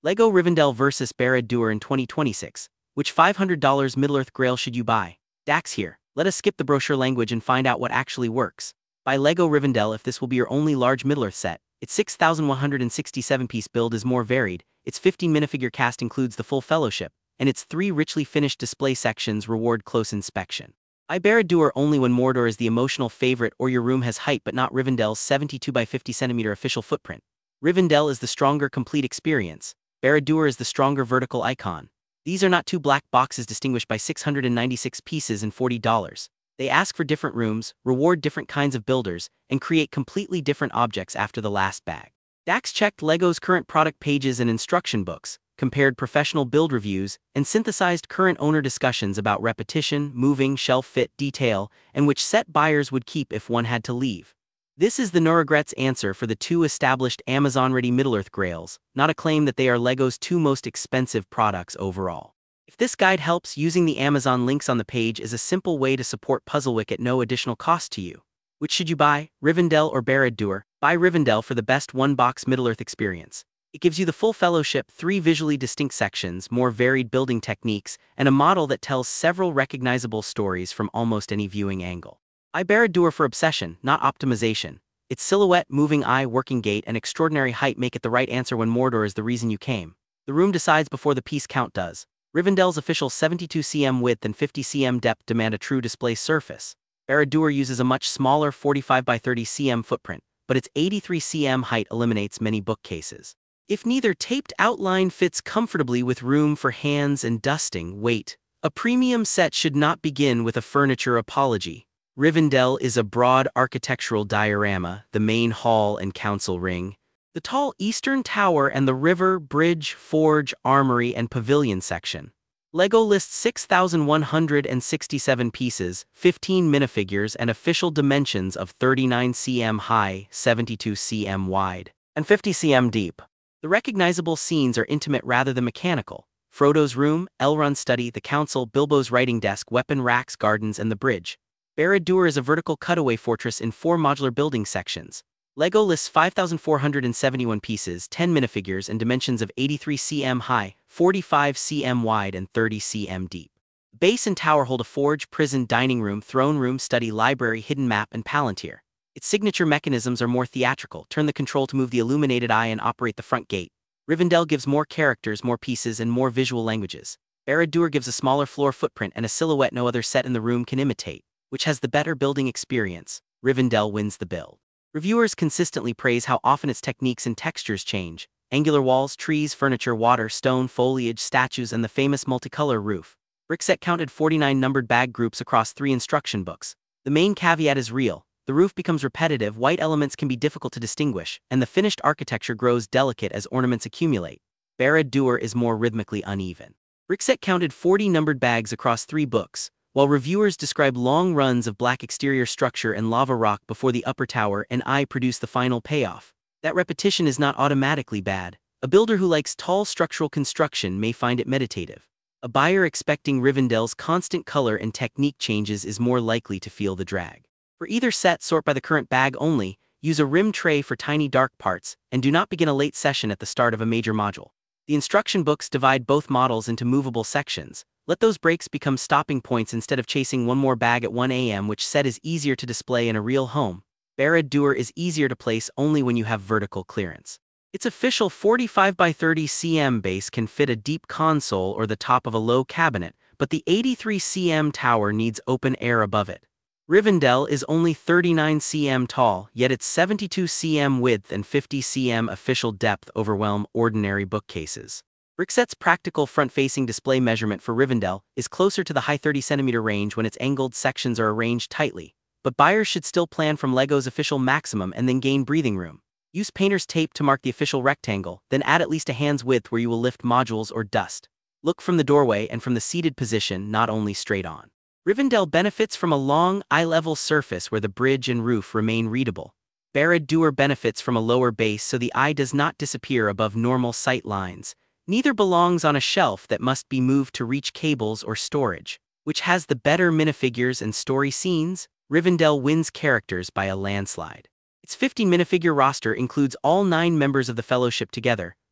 LEGO Rivendell vs. Barad-dûr in 2026. Which $500 Middle-earth Grail should you buy? Dax here. Let us skip the brochure language and find out what actually works. Buy LEGO Rivendell if this will be your only large Middle-earth set. Its 6,167-piece build is more varied, its 15 minifigure cast includes the full fellowship, and its 3 richly finished display sections reward close inspection. Buy Barad-dûr only when Mordor is the emotional favorite or your room has height but not Rivendell's 72 by 50 cm official footprint. Rivendell is the stronger complete experience. Barad-dûr is the stronger vertical icon. These are not two black boxes distinguished by 696 pieces and $40. They ask for different rooms, reward different kinds of builders, and create completely different objects after the last bag. Dax checked LEGO's current product pages and instruction books, compared professional build reviews, and synthesized current owner discussions about repetition, moving, shelf fit, detail, and which set buyers would keep if one had to leave. This is the no regrets answer for the 2 established Amazon-ready Middle-earth Grails, not a claim that they are LEGO's 2 most expensive products overall. If this guide helps, using the Amazon links on the page is a simple way to support Puzzlewick at no additional cost to you. Which should you buy, Rivendell or Barad-dûr? Buy Rivendell for the best one-box Middle-earth experience. It gives you the full fellowship, 3 visually distinct sections, more varied building techniques, and a model that tells several recognizable stories from almost any viewing angle. Buy Barad-dûr for obsession, not optimization. Its silhouette, moving eye, working gait, and extraordinary height make it the right answer when Mordor is the reason you came. The room decides before the piece count does. Rivendell's official 72 cm width and 50 cm depth demand a true display surface. Barad-dûr uses a much smaller 45 by 30 cm footprint, but its 83 cm height eliminates many bookcases. If neither taped outline fits comfortably with room for hands and dusting, wait. A premium set should not begin with a furniture apology. Rivendell is a broad architectural diorama, the main hall and council ring, the tall eastern tower and the river, bridge, forge, armory, and pavilion section. LEGO lists 6,167 pieces, 15 minifigures, and official dimensions of 39 cm high, 72 cm wide, and 50 cm deep. The recognizable scenes are intimate rather than mechanical. Frodo's room, Elrond's study, the council, Bilbo's writing desk, weapon racks, gardens, and the bridge. Barad-dûr is a vertical cutaway fortress in 4 modular building sections. LEGO lists 5,471 pieces, 10 minifigures, and dimensions of 83 cm high, 45 cm wide, and 30 cm deep. Base and tower hold a forge, prison, dining room, throne room, study, library, hidden map, and palantir. Its signature mechanisms are more theatrical. Turn the control to move the illuminated eye and operate the front gate. Rivendell gives more characters, more pieces, and more visual languages. Barad-dûr gives a smaller floor footprint and a silhouette no other set in the room can imitate. Which has the better building experience? Rivendell wins the build. Reviewers consistently praise how often its techniques and textures change. Angular walls, trees, furniture, water, stone, foliage, statues, and the famous multicolor roof. Brickset counted 49 numbered bag groups across 3 instruction books. The main caveat is real. The roof becomes repetitive, white elements can be difficult to distinguish, and the finished architecture grows delicate as ornaments accumulate. Barad-dûr is more rhythmically uneven. Brickset counted 40 numbered bags across 3 books. While reviewers describe long runs of black exterior structure and lava rock before the upper tower and eye produce the final payoff. That repetition is not automatically bad. A builder who likes tall structural construction may find it meditative. A buyer expecting Rivendell's constant color and technique changes is more likely to feel the drag. For either set, sort by the current bag only, use a rim tray for tiny dark parts, and do not begin a late session at the start of a major module. The instruction books divide both models into movable sections. Let those breaks become stopping points instead of chasing one more bag at 1 a.m. Which set is easier to display in a real home? Barad-dûr is easier to place only when you have vertical clearance. Its official 45 by 30 cm base can fit a deep console or the top of a low cabinet, but the 83 cm tower needs open air above it. Rivendell is only 39 cm tall, yet its 72 cm width and 50 cm official depth overwhelm ordinary bookcases. Brickset's practical front-facing display measurement for Rivendell is closer to the high 30 cm range when its angled sections are arranged tightly, but buyers should still plan from LEGO's official maximum and then gain breathing room. Use painter's tape to mark the official rectangle, then add at least a hand's width where you will lift modules or dust. Look from the doorway and from the seated position, not only straight on. Rivendell benefits from a long, eye-level surface where the bridge and roof remain readable. Barad-dûr benefits from a lower base so the eye does not disappear above normal sight lines. Neither belongs on a shelf that must be moved to reach cables or storage. Which has the better minifigures and story scenes? Rivendell wins characters by a landslide. Its 50 minifigure roster includes all 9 members of the Fellowship together,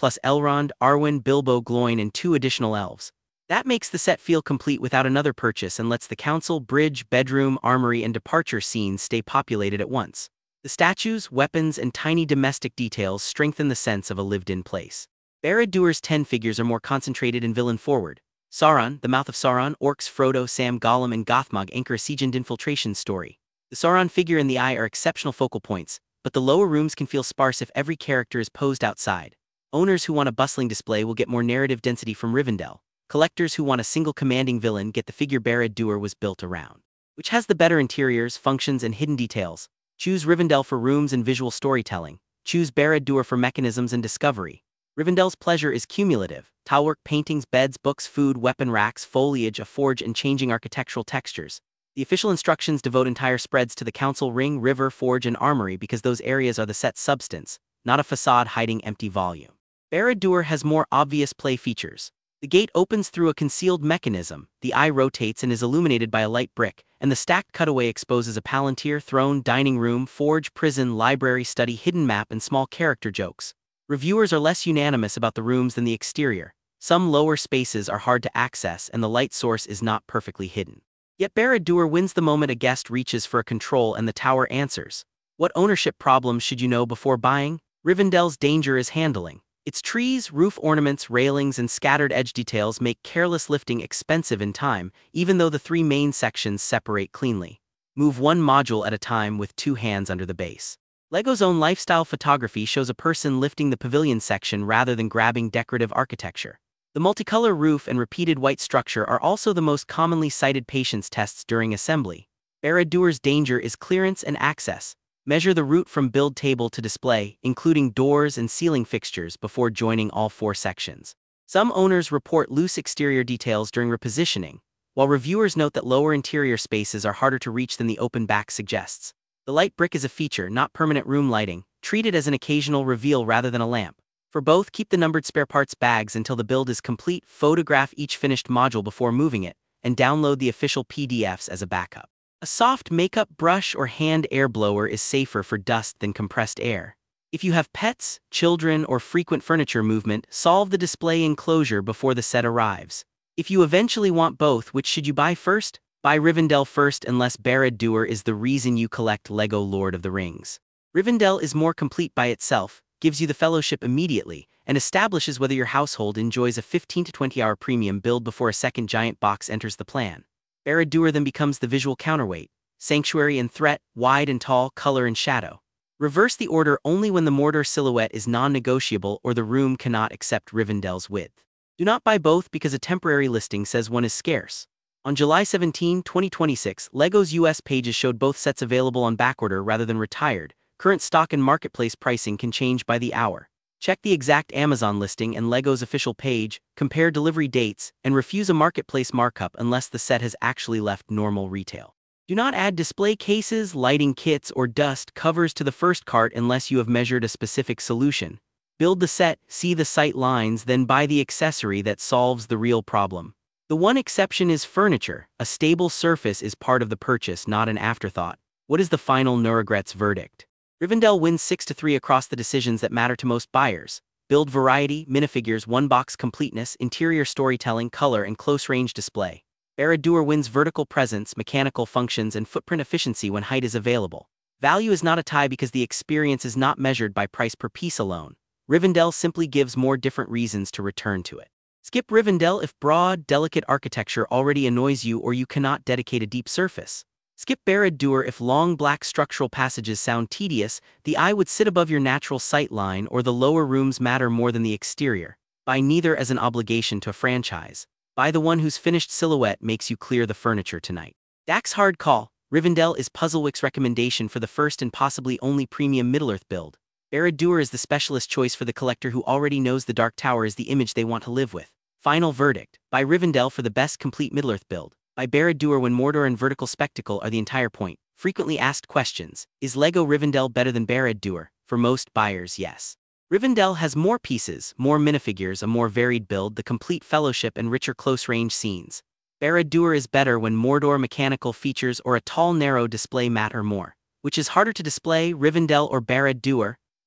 plus Elrond, Arwen, Bilbo, Gloin, and 2 additional elves. That makes the set feel complete without another purchase and lets the council, bridge, bedroom, armory, and departure scenes stay populated at once. The statues, weapons, and tiny domestic details strengthen the sense of a lived-in place. Barad-dûr's 10 figures are more concentrated and villain-forward. Sauron, the Mouth of Sauron, Orcs, Frodo, Sam, Gollum, and Gothmog anchor a siege and infiltration story. The Sauron figure and the Eye are exceptional focal points, but the lower rooms can feel sparse if every character is posed outside. Owners who want a bustling display will get more narrative density from Rivendell. Collectors who want a single commanding villain get the figure Barad-dûr was built around, which has the better interiors, functions, and hidden details. Choose Rivendell for rooms and visual storytelling. Choose Barad-dûr for mechanisms and discovery. Rivendell's pleasure is cumulative: tilework, paintings, beds, books, food, weapon racks, foliage, a forge, and changing architectural textures. The official instructions devote entire spreads to the council ring, river, forge, and armory because those areas are the set's substance, not a facade hiding empty volume. Barad-dûr has more obvious play features. The gate opens through a concealed mechanism, the Eye rotates and is illuminated by a light brick, and the stacked cutaway exposes a palantir, throne, dining room, forge, prison, library, study, hidden map, and small character jokes. Reviewers are less unanimous about the rooms than the exterior. Some lower spaces are hard to access and the light source is not perfectly hidden. Yet Barad-dûr wins the moment a guest reaches for a control and the tower answers. What ownership problems should you know before buying? Rivendell's danger is handling. Its trees, roof ornaments, railings, and scattered edge details make careless lifting expensive in time, even though the 3 main sections separate cleanly. Move one module at a time with 2 hands under the base. LEGO's own lifestyle photography shows a person lifting the pavilion section rather than grabbing decorative architecture. The multicolor roof and repeated white structure are also the most commonly cited patience tests during assembly. Barad-dûr's danger is clearance and access. Measure the route from build table to display, including doors and ceiling fixtures, before joining all 4 sections. Some owners report loose exterior details during repositioning, while reviewers note that lower interior spaces are harder to reach than the open back suggests. The light brick is a feature, not permanent room lighting. Treat it as an occasional reveal rather than a lamp. For both, keep the numbered spare parts bags until the build is complete, photograph each finished module before moving it, and download the official PDFs as a backup. A soft makeup brush or hand air blower is safer for dust than compressed air. If you have pets, children, or frequent furniture movement, solve the display enclosure before the set arrives. If you eventually want both, which should you buy first? Buy Rivendell first unless Barad-dûr is the reason you collect LEGO Lord of the Rings. Rivendell is more complete by itself, gives you the fellowship immediately, and establishes whether your household enjoys a 15 to 20 hour premium build before a second giant box enters the plan. Barad-dûr then becomes the visual counterweight: sanctuary and threat, wide and tall, color and shadow. Reverse the order only when the Mordor silhouette is non-negotiable or the room cannot accept Rivendell's width. Do not buy both because a temporary listing says one is scarce. On July 17, 2026, LEGO's US pages showed both sets available on backorder rather than retired. Current stock and marketplace pricing can change by the hour. Check the exact Amazon listing and LEGO's official page, compare delivery dates, and refuse a marketplace markup unless the set has actually left normal retail. Do not add display cases, lighting kits, or dust covers to the first cart unless you have measured a specific solution. Build the set, see the sight lines, then buy the accessory that solves the real problem. The one exception is furniture. A stable surface is part of the purchase, not an afterthought. What is the final no regrets verdict? Rivendell wins 6-3 across the decisions that matter to most buyers: build variety, minifigures, one-box completeness, interior storytelling, color, and close-range display. Barad-dûr wins vertical presence, mechanical functions, and footprint efficiency when height is available. Value is not a tie because the experience is not measured by price per piece alone. Rivendell simply gives more different reasons to return to it. Skip Rivendell if broad, delicate architecture already annoys you or you cannot dedicate a deep surface. Skip Barad-dûr if long black structural passages sound tedious, the Eye would sit above your natural sight line, or the lower rooms matter more than the exterior. Buy neither as an obligation to a franchise. Buy the one whose finished silhouette makes you clear the furniture tonight. Dax hard call. Rivendell is Puzzlewick's recommendation for the first and possibly only premium Middle-earth build. Barad-dûr is the specialist choice for the collector who already knows the Dark Tower is the image they want to live with. Final verdict: buy Rivendell for the best complete Middle-earth build. Buy Barad-dûr when Mordor and vertical spectacle are the entire point. Frequently asked questions: is LEGO Rivendell better than Barad-dûr? For most buyers, yes. Rivendell has more pieces, more minifigures, a more varied build, the complete fellowship, and richer close-range scenes. Barad-dûr is better when Mordor mechanical features or a tall narrow display matter more. Which is harder to display, Rivendell or Barad-dûr?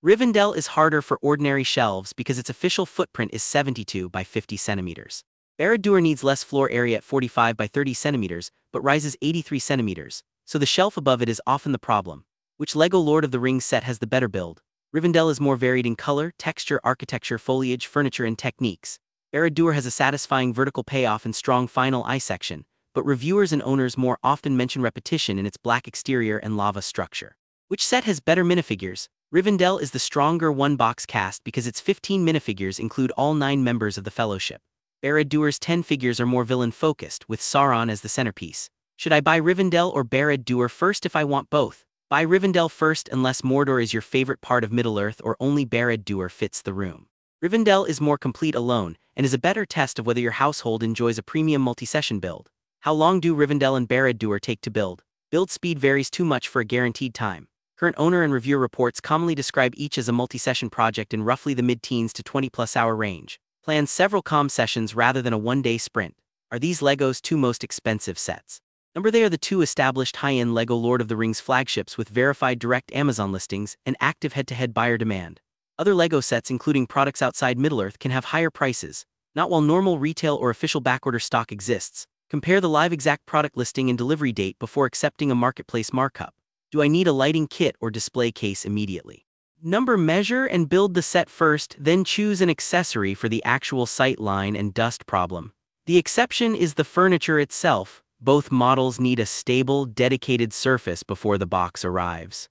Rivendell is harder for ordinary shelves because its official footprint is 72 by 50 centimeters. Barad-dûr needs less floor area at 45 by 30 centimeters, but rises 83 centimeters, so the shelf above it is often the problem. Which LEGO Lord of the Rings set has the better build? Rivendell is more varied in color, texture, architecture, foliage, furniture, and techniques. Barad-dûr has a satisfying vertical payoff and strong final eye section, but reviewers and owners more often mention repetition in its black exterior and lava structure. Which set has better minifigures? Rivendell is the stronger one-box cast because its 15 minifigures include all 9 members of the Fellowship. Barad-dûr's 10 figures are more villain-focused, with Sauron as the centerpiece. Should I buy Rivendell or Barad-dûr first if I want both? Buy Rivendell first unless Mordor is your favorite part of Middle-earth or only Barad-dûr fits the room. Rivendell is more complete alone, and is a better test of whether your household enjoys a premium multi-session build. How long do Rivendell and Barad-dûr take to build? Build speed varies too much for a guaranteed time. Current owner and reviewer reports commonly describe each as a multi-session project in roughly the mid-teens to 20+ hour range. Plan several calm sessions rather than a one-day sprint. Are these LEGO's 2 most expensive sets? They are the 2 established high-end LEGO Lord of the Rings flagships with verified direct Amazon listings and active head-to-head buyer demand. Other LEGO sets including products outside Middle-earth can have higher prices, not while normal retail or official backorder stock exists. Compare the live exact product listing and delivery date before accepting a marketplace markup. Do I need a lighting kit or display case immediately? Measure and build the set first, then choose an accessory for the actual sight line and dust problem. The exception is the furniture itself. Both models need a stable, dedicated surface before the box arrives.